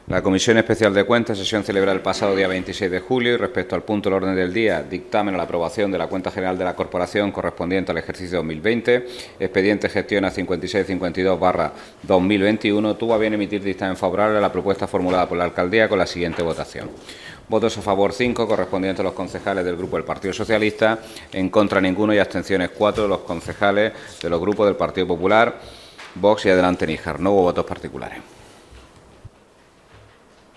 La Comisión Especial de Cuentas, sesión celebrada el pasado día 26 de julio y respecto al punto del orden del día, dictamen a la aprobación de la cuenta general de la Corporación correspondiente al ejercicio 2020, expediente gestión a 5652/2021, tuvo a bien emitir dictamen favorable a la propuesta formulada por la Alcaldía con la siguiente votación. Votos a favor 5, correspondientes a los concejales del Grupo del Partido Socialista, en contra ninguno y abstenciones 4 de los concejales de los grupos del Partido Popular, Vox y Adelante Níjar. No hubo votos particulares.